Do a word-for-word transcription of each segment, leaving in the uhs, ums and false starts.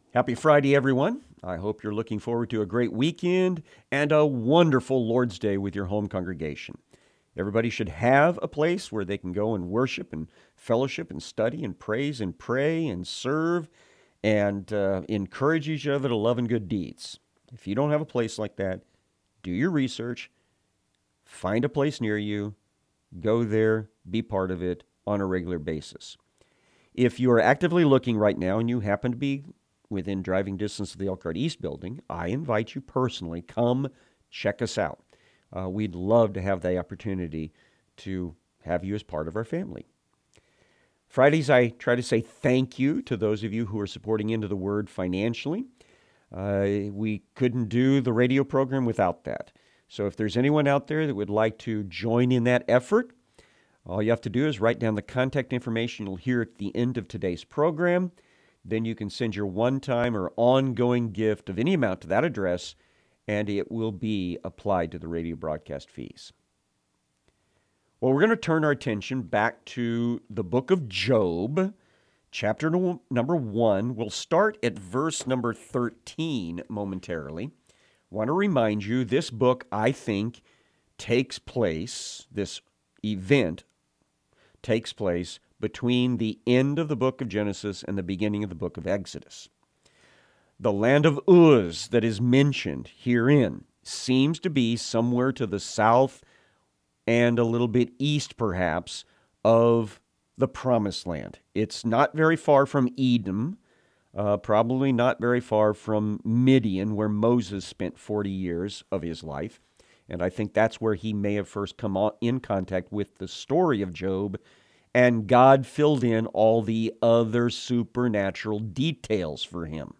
Happy Friday, everyone. I hope you're looking forward to a great weekend and a wonderful Lord's Day with your home congregation. Everybody should have a place where they can go and worship and fellowship and study and praise and pray and serve and uh, encourage each other to love and good deeds. If you don't have a place like that, do your research, find a place near you, go there, be part of it on a regular basis. If you are actively looking right now and you happen to be within driving distance of the Elkhart East building, I invite you personally, come check us out. Uh, we'd love to have the opportunity to have you as part of our family. Fridays, I try to say thank you to those of you who are supporting Into the Word financially. Uh, we couldn't do the radio program without that. So if there's anyone out there that would like to join in that effort, all you have to do is write down the contact information you'll hear at the end of today's program. Then you can send your one-time or ongoing gift of any amount to that address, and it will be applied to the radio broadcast fees. Well, we're going to turn our attention back to the book of Job, chapter no, number one. We'll start at verse number thirteen momentarily. I want to remind you, this book, I think, takes place, this event takes place between the end of the book of Genesis and the beginning of the book of Exodus. The land of Uz that is mentioned herein seems to be somewhere to the south and a little bit east, perhaps, of the Promised Land. It's not very far from Edom, uh, probably not very far from Midian, where Moses spent forty years of his life. And I think that's where he may have first come in contact with the story of Job, and God filled in all the other supernatural details for him.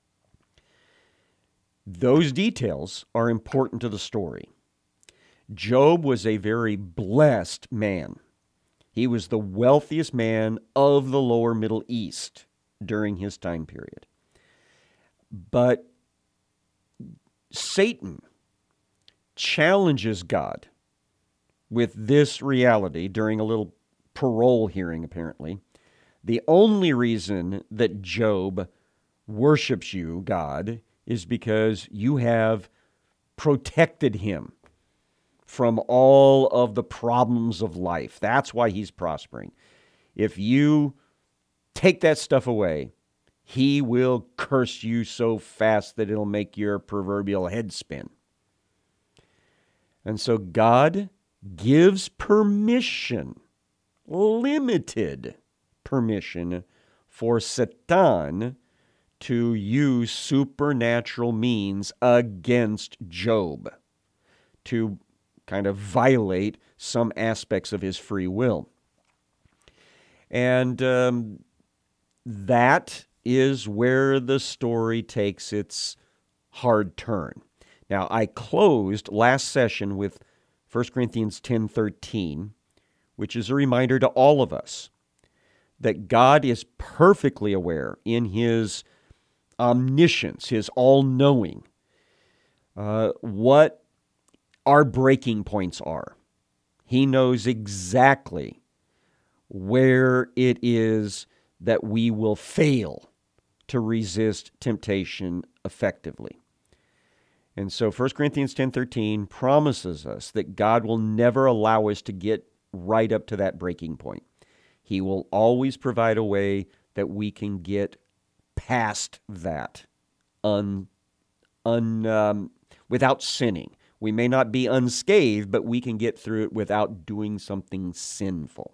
Those details are important to the story. Job was a very blessed man. He was the wealthiest man of the lower Middle East during his time period. But Satan challenges God with this reality during a little parole hearing, apparently. The only reason that Job worships you, God, is because you have protected him from all of the problems of life. That's why he's prospering. If you take that stuff away, he will curse you so fast that it'll make your proverbial head spin. And so God gives permission, limited permission, for Satan to use supernatural means against Job, to kind of violate some aspects of his free will. And um, that is where the story takes its hard turn. Now, I closed last session with First Corinthians ten thirteen, which is a reminder to all of us that God is perfectly aware in his omniscience, his all-knowing, uh, what our breaking points are. He knows exactly where it is that we will fail to resist temptation effectively. And so First Corinthians ten thirteen promises us that God will never allow us to get right up to that breaking point. He will always provide a way that we can get past that un, un, um, without sinning. We may not be unscathed, but we can get through it without doing something sinful.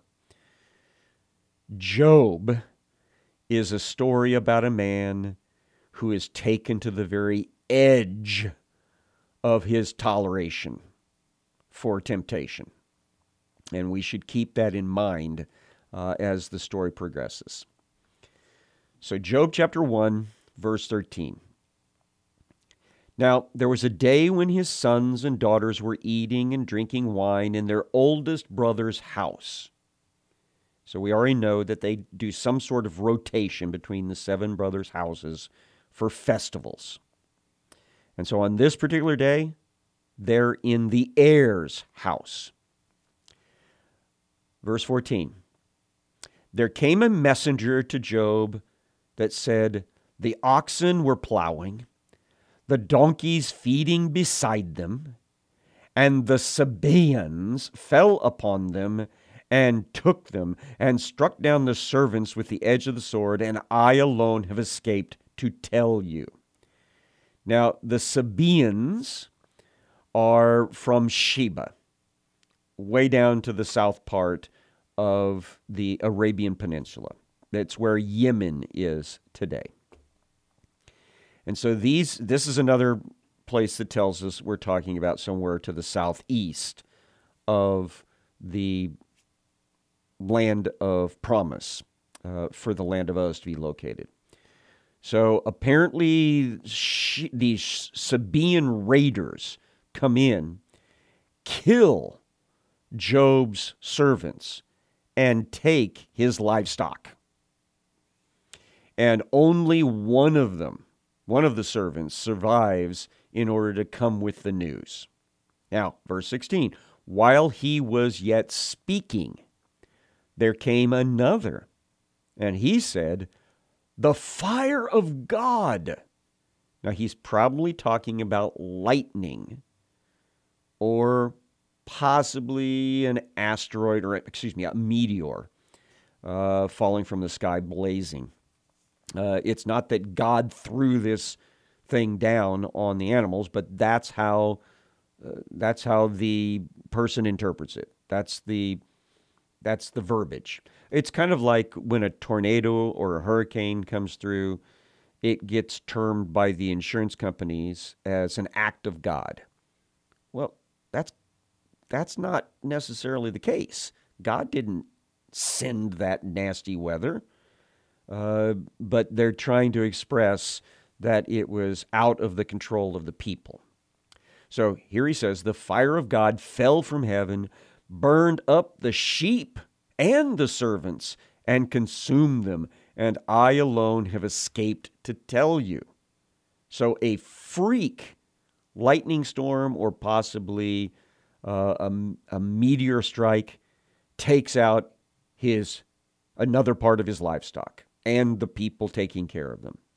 Job is a story about a man who is taken to the very edge of his toleration for temptation. And we should keep that in mind uh, as the story progresses. So Job chapter one, verse thirteen. Now, there was a day when his sons and daughters were eating and drinking wine in their oldest brother's house. So we already know that they do some sort of rotation between the seven brothers' houses for festivals. And so on this particular day, they're in the heir's house. Verse fourteen. There came a messenger to Job that said, The oxen were plowing, the donkeys feeding beside them, and the Sabaeans fell upon them and took them and struck down the servants with the edge of the sword, and I alone have escaped to tell you. Now, the Sabaeans are from Sheba, way down to the south part of the Arabian Peninsula. That's where Yemen is today. And so these, this is another place that tells us we're talking about somewhere to the southeast of the land of promise, uh, for the land of Uz to be located. So apparently she, these Sabaean raiders come in, kill Job's servants, and take his livestock. And only one of them, one of the servants, survives in order to come with the news. Now, verse sixteen, while he was yet speaking, there came another, and he said, the fire of God. Now, he's probably talking about lightning, or possibly an asteroid, or excuse me, a meteor uh, falling from the sky, blazing. Uh, it's not that God threw this thing down on the animals, but that's how uh, that's how the person interprets it. That's the that's the verbiage. It's kind of like when a tornado or a hurricane comes through, it gets termed by the insurance companies as an act of God. Well, that's that's not necessarily the case. God didn't send that nasty weather, uh, but they're trying to express that it was out of the control of the people. So here he says, the fire of God fell from heaven, burned up the sheep and the servants, and consumed them, and I alone have escaped to tell you. So a freak lightning storm, or possibly uh, a, a meteor strike, takes out his another part of his livestock and the people taking care of them.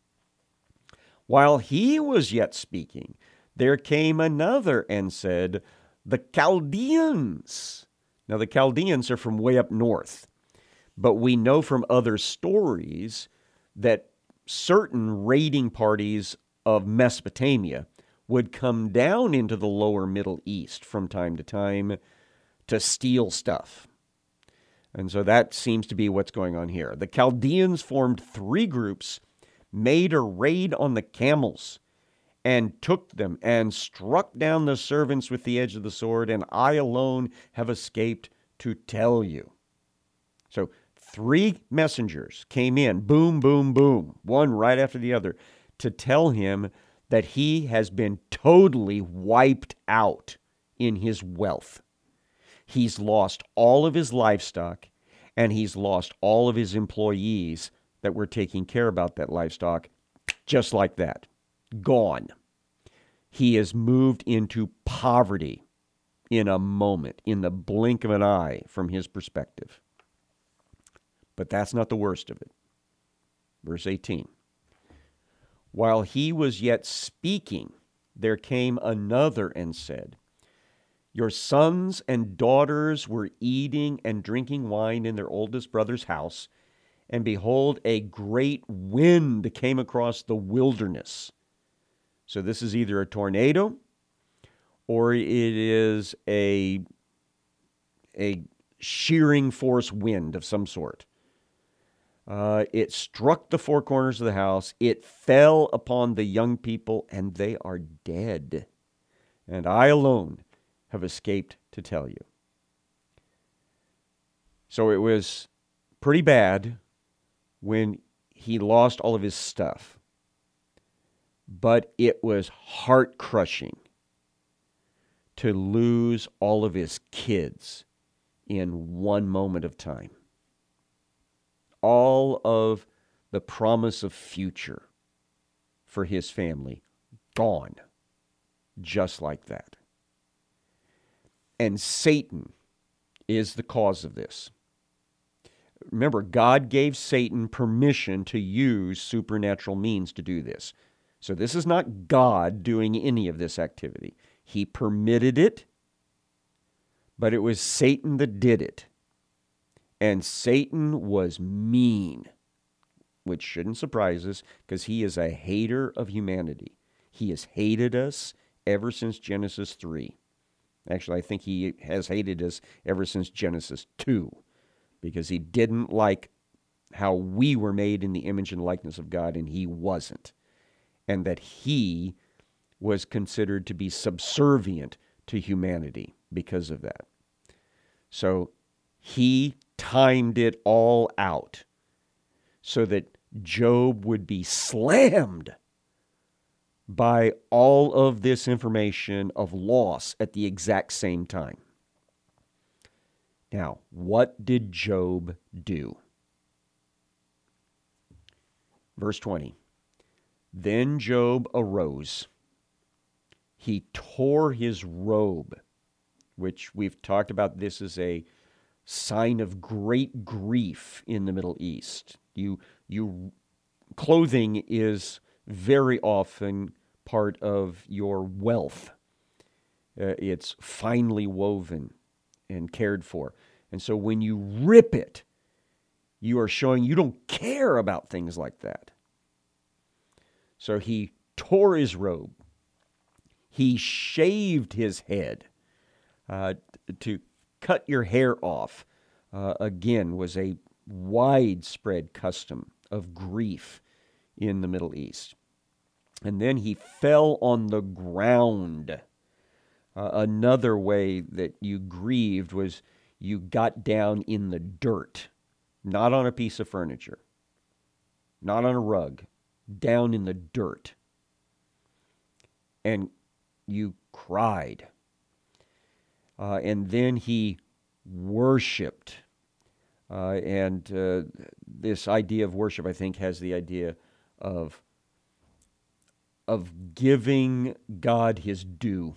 While he was yet speaking, there came another and said, the Chaldeans. Now, the Chaldeans are from way up north, but we know from other stories that certain raiding parties of Mesopotamia would come down into the lower Middle East from time to time to steal stuff. And so that seems to be what's going on here. The Chaldeans formed three groups, made a raid on the camels, and took them and struck down the servants with the edge of the sword, and I alone have escaped to tell you. So three messengers came in, boom, boom, boom, one right after the other, to tell him that he has been totally wiped out in his wealth. He's lost all of his livestock, and he's lost all of his employees that were taking care about that livestock, just like that. Gone. He has moved into poverty in a moment, in the blink of an eye from his perspective. But that's not the worst of it. Verse eighteen. While he was yet speaking, there came another and said, your sons and daughters were eating and drinking wine in their oldest brother's house, and behold, a great wind came across the wilderness. So this is either a tornado or it is a, a shearing force wind of some sort. Uh, it struck the four corners of the house. It fell upon the young people, and they are dead. And I alone have escaped to tell you. So it was pretty bad when he lost all of his stuff. But it was heart-crushing to lose all of his kids in one moment of time. All of the promise of future for his family gone, just like that. And Satan is the cause of this. Remember, God gave Satan permission to use supernatural means to do this. So this is not God doing any of this activity. He permitted it, but it was Satan that did it. And Satan was mean, which shouldn't surprise us because he is a hater of humanity. He has hated us ever since Genesis three. Actually, I think he has hated us ever since Genesis two, because he didn't like how we were made in the image and likeness of God, and he wasn't. And that he was considered to be subservient to humanity because of that. So he timed it all out so that Job would be slammed by all of this information of loss at the exact same time. Now, what did Job do? Verse twenty. Then Job arose. He tore his robe, which we've talked about this as a sign of great grief in the Middle East. You, you, clothing is very often part of your wealth. Uh, it's finely woven and cared for. And so when you rip it, you are showing you don't care about things like that. So he tore his robe. He shaved his head. Uh, to cut your hair off, uh, again, was a widespread custom of grief in the Middle East. And then he fell on the ground. Uh, another way that you grieved was you got down in the dirt, not on a piece of furniture, not on a rug, down in the dirt. And you cried. Uh, and then he worshiped. Uh, and uh, this idea of worship, I think, has the idea of, of giving God his due.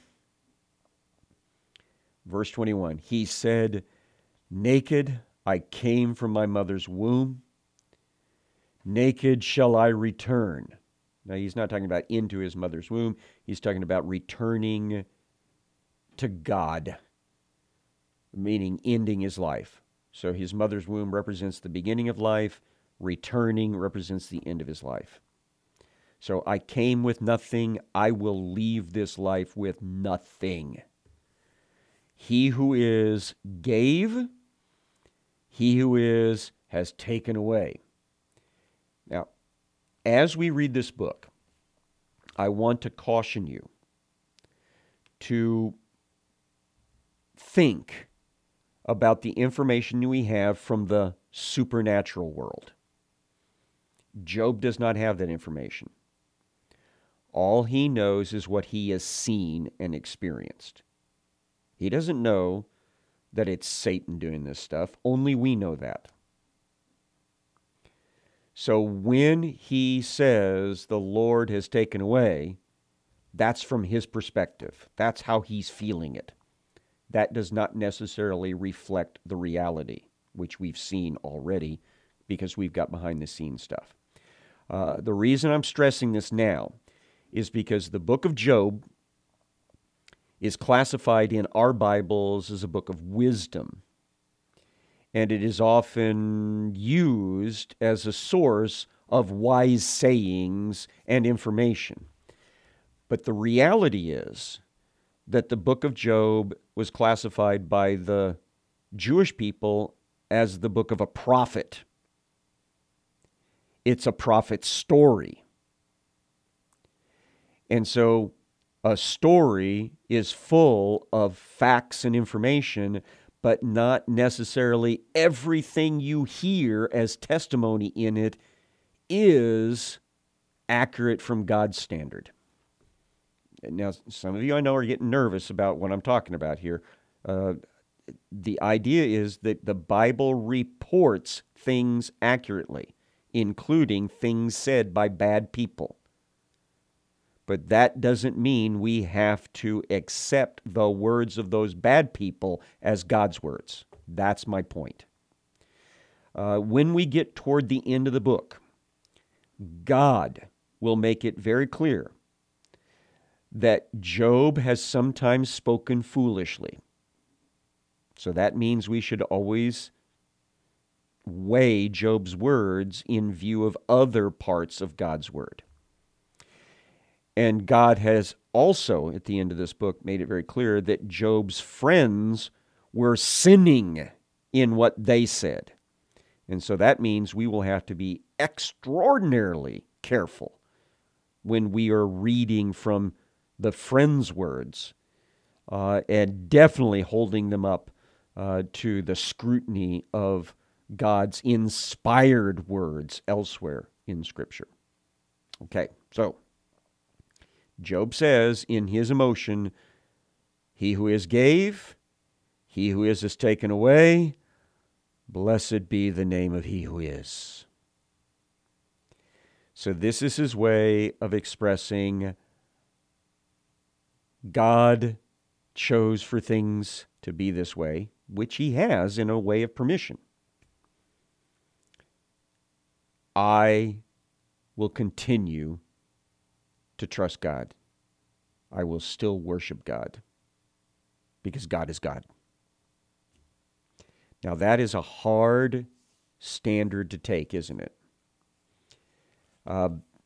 Verse twenty-one, he said, "Naked I came from my mother's womb. Naked shall I return." Now, he's not talking about into his mother's womb. He's talking about returning to God, meaning ending his life. So his mother's womb represents the beginning of life. Returning represents the end of his life. So I came with nothing. I will leave this life with nothing. He who is gave, he who is has taken away. Now, as we read this book, I want to caution you to think about the information we have from the supernatural world. Job does not have that information. All he knows is what he has seen and experienced. He doesn't know that it's Satan doing this stuff. Only we know that. So when he says the Lord has taken away, that's from his perspective. That's how he's feeling it. That does not necessarily reflect the reality, which we've seen already because we've got behind the scenes stuff. Uh, the reason I'm stressing this now is because the book of Job is classified in our Bibles as a book of wisdom. And it is often used as a source of wise sayings and information. But the reality is that the book of Job was classified by the Jewish people as the book of a prophet. It's a prophet's story. And so a story is full of facts and information, but not necessarily everything you hear as testimony in it is accurate from God's standard. Now, some of you I know are getting nervous about what I'm talking about here. Uh, the idea is that the Bible reports things accurately, including things said by bad people. But that doesn't mean we have to accept the words of those bad people as God's words. That's my point. Uh, when we get toward the end of the book, God will make it very clear that Job has sometimes spoken foolishly. So that means we should always weigh Job's words in view of other parts of God's word. And God has also, at the end of this book, made it very clear that Job's friends were sinning in what they said. And so that means we will have to be extraordinarily careful when we are reading from the friends' words, uh, and definitely holding them up uh, to the scrutiny of God's inspired words elsewhere in Scripture. Okay, so Job says in his emotion, he who is gave, he who is is taken away, blessed be the name of he who is. So this is his way of expressing God chose for things to be this way, which he has in a way of permission. I will continue to trust God. I will still worship God because God is God. Now that is a hard standard to take, isn't it? Uh,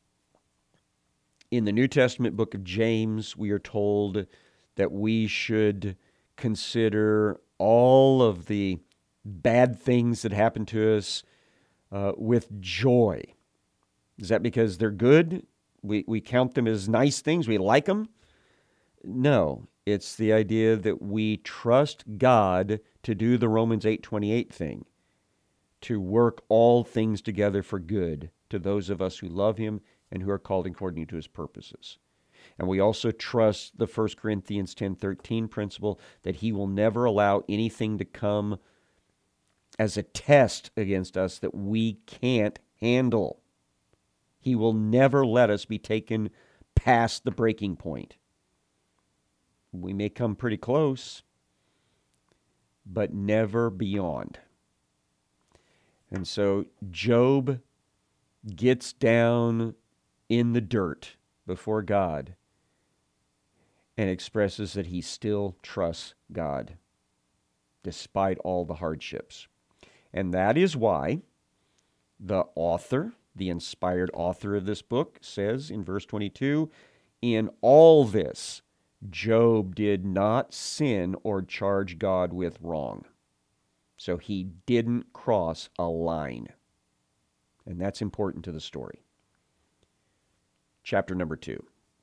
in the New Testament book of James, we are told that we should consider all of the bad things that happen to us uh, with joy. Is that because they're good? We, we count them as nice things? We like them? No. It's the idea that we trust God to do the Romans eight twenty-eight thing, to work all things together for good to those of us who love him and who are called according to his purposes. And we also trust the First Corinthians ten thirteen principle that he will never allow anything to come as a test against us that we can't handle. He will never let us be taken past the breaking point. We may come pretty close, but never beyond. And so Job gets down in the dirt before God and expresses that he still trusts God despite all the hardships. And that is why the author, the inspired author of this book, says in verse twenty-two, in all this, Job did not sin or charge God with wrong. So he didn't cross a line. And that's important to the story. Chapter number two.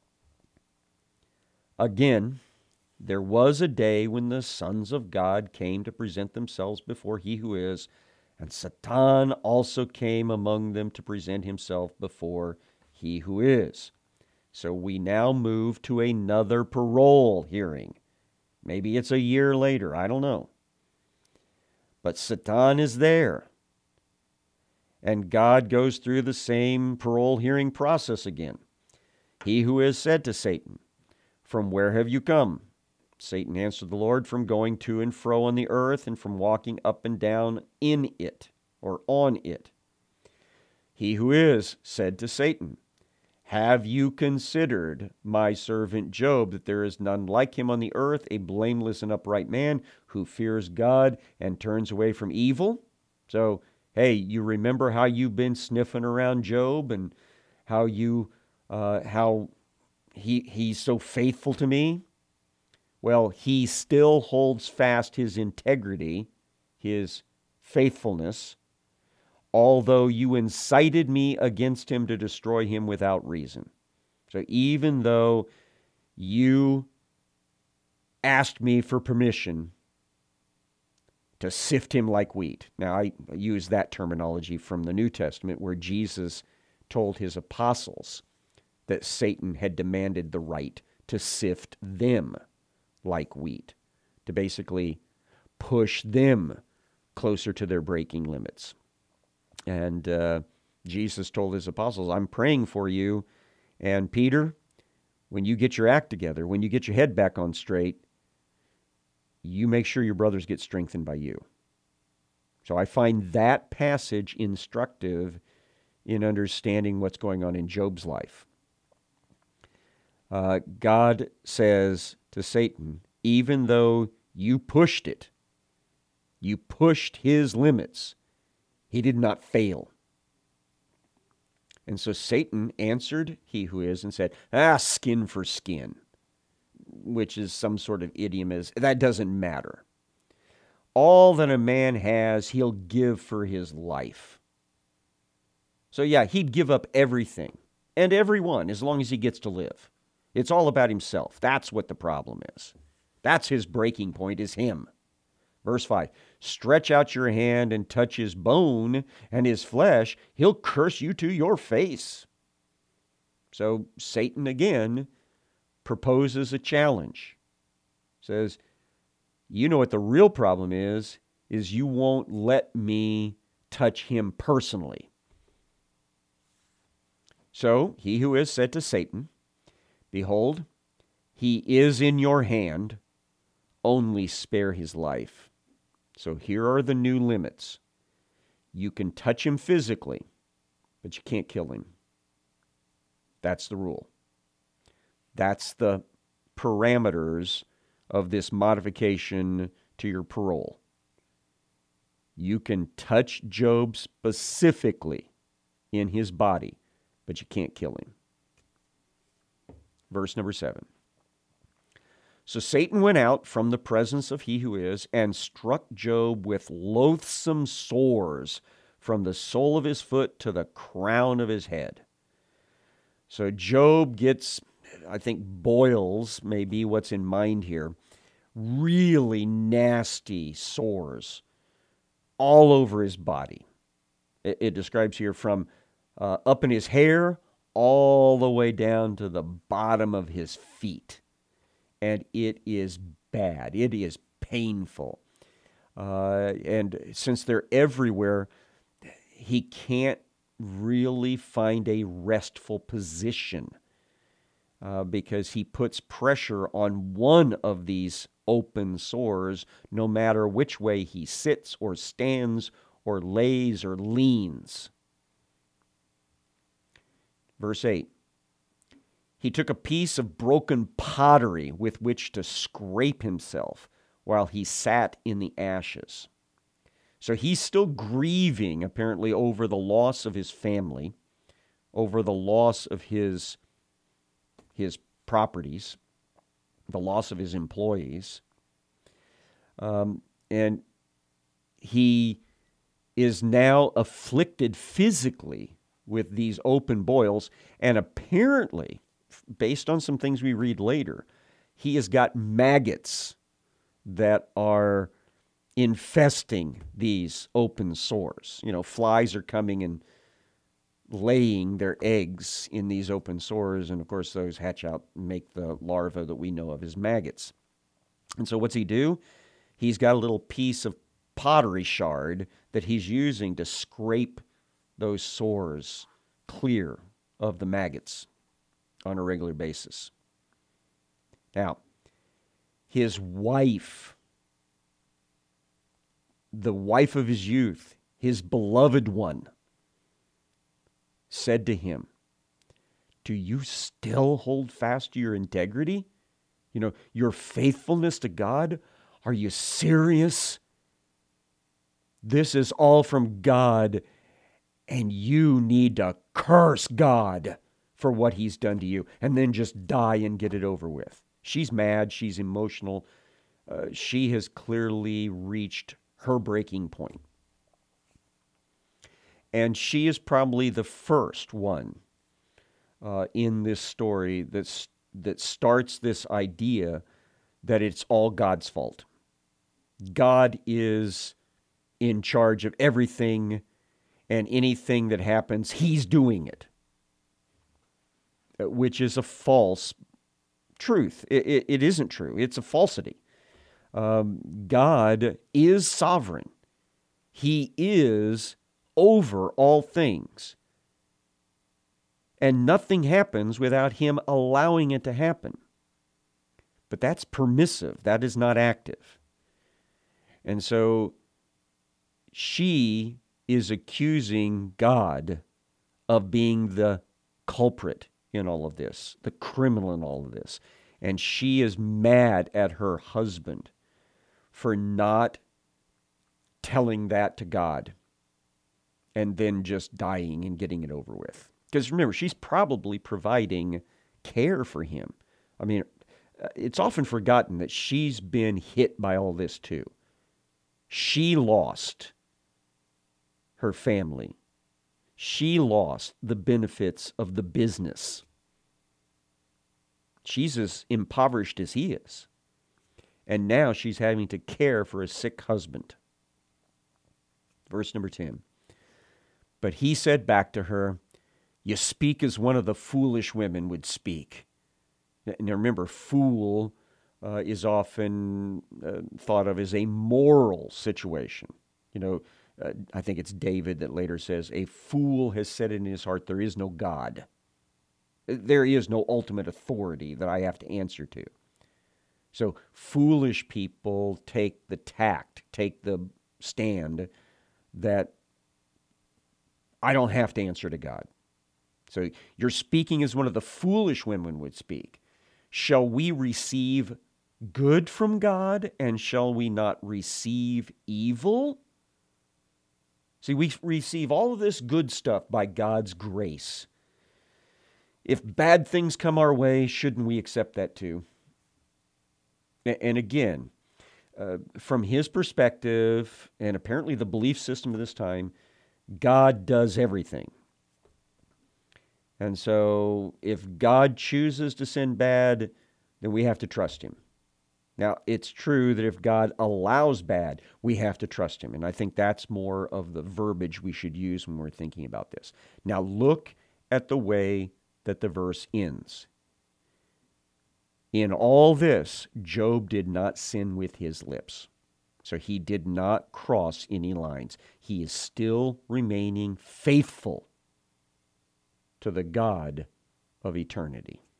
Again, there was a day when the sons of God came to present themselves before he who is, and Satan also came among them to present himself before he who is. So we now move to another parole hearing. Maybe it's a year later, I don't know. But Satan is there. And God goes through the same parole hearing process again. He who is said to Satan, from where have you come? Satan answered the Lord, from going to and fro on the earth and from walking up and down in it, or on it. He who is said to Satan, have you considered my servant Job, that there is none like him on the earth, a blameless and upright man who fears God and turns away from evil? So, hey, you remember how you've been sniffing around Job and how you, uh, how he he's so faithful to me? Well, he still holds fast his integrity, his faithfulness, although you incited me against him to destroy him without reason. So even though you asked me for permission to sift him like wheat. Now, I use that terminology from the New Testament where Jesus told his apostles that Satan had demanded the right to sift them like wheat, to basically push them closer to their breaking limits. And uh, Jesus told his apostles, I'm praying for you. And Peter, when you get your act together, when you get your head back on straight, you make sure your brothers get strengthened by you. So I find that passage instructive in understanding what's going on in Job's life. Uh, God says to Satan, even though you pushed it, you pushed his limits, he did not fail. And so Satan answered he who is and said, ah, skin for skin, which is some sort of idiom. Is that doesn't matter. All that a man has, he'll give for his life. So yeah, he'd give up everything and everyone as long as he gets to live. It's all about himself. That's what the problem is. That's his breaking point, is him. Verse five, stretch out your hand and touch his bone and his flesh. He'll curse you to your face. So Satan again proposes a challenge. Says, you know what the real problem is, is you won't let me touch him personally. So he who is said to Satan, behold, he is in your hand, only spare his life. So here are the new limits. You can touch him physically, but you can't kill him. That's the rule. That's the parameters of this modification to your parole. You can touch Job specifically in his body, but you can't kill him. Verse number seven. So Satan went out from the presence of he who is and struck Job with loathsome sores from the sole of his foot to the crown of his head. So Job gets, I think boils may be what's in mind here, really nasty sores all over his body. It, it describes here from uh, up in his hair all the way down to the bottom of his feet. And it is bad. It is painful. Uh, and since they're everywhere, he can't really find a restful position uh, because he puts pressure on one of these open sores no matter which way he sits or stands or lays or leans. Verse eight. He took a piece of broken pottery with which to scrape himself while he sat in the ashes. So he's still grieving, apparently, over the loss of his family, over the loss of his, his properties, the loss of his employees. Um, and he is now afflicted physically with these open boils, and apparently, based on some things we read later, he has got maggots that are infesting these open sores. You know, flies are coming and laying their eggs in these open sores, and of course those hatch out and make the larvae that we know of as maggots. And so what's he do? He's got a little piece of pottery shard that he's using to scrape those sores clear of the maggots on a regular basis. Now, his wife, the wife of his youth, his beloved one, said to him, do you still hold fast to your integrity? You know, your faithfulness to God? Are you serious? This is all from God, and you need to curse God for what he's done to you, and then just die and get it over with. She's mad. She's emotional. Uh, she has clearly reached her breaking point. And she is probably the first one uh, in this story that's, that starts this idea that it's all God's fault. God is in charge of everything, and anything that happens, he's doing it, which is a false truth. It, it, it isn't true. It's a falsity. Um, God is sovereign. He is over all things. And nothing happens without him allowing it to happen. But that's permissive. That is not active. And so she is accusing God of being the culprit in all of this, the criminal in all of this. And she is mad at her husband for not telling that to God and then just dying and getting it over with. Because remember, she's probably providing care for him. I mean, it's often forgotten that she's been hit by all this too. She lost her family. She lost the benefits of the business. She's as impoverished as he is. And now she's having to care for a sick husband. Verse number ten. But he said back to her, "You speak as one of the foolish women would speak." Now remember, fool uh, is often uh, thought of as a moral situation. You know, uh, I think it's David that later says, "A fool has said in his heart, there is no God. There is no ultimate authority that I have to answer to." So foolish people take the tact, take the stand that I don't have to answer to God. So you're speaking as one of the foolish women would speak. Shall we receive good from God, and shall we not receive evil? See, we receive all of this good stuff by God's grace. If bad things come our way, shouldn't we accept that too? And again, uh, from his perspective, and apparently the belief system of this time, God does everything. And so if God chooses to send bad, then we have to trust him. Now, it's true that if God allows bad, we have to trust him. And I think that's more of the verbiage we should use when we're thinking about this. Now, look at the way that the verse ends. In all this, Job did not sin with his lips. So he did not cross any lines. He is still remaining faithful to the God of eternity.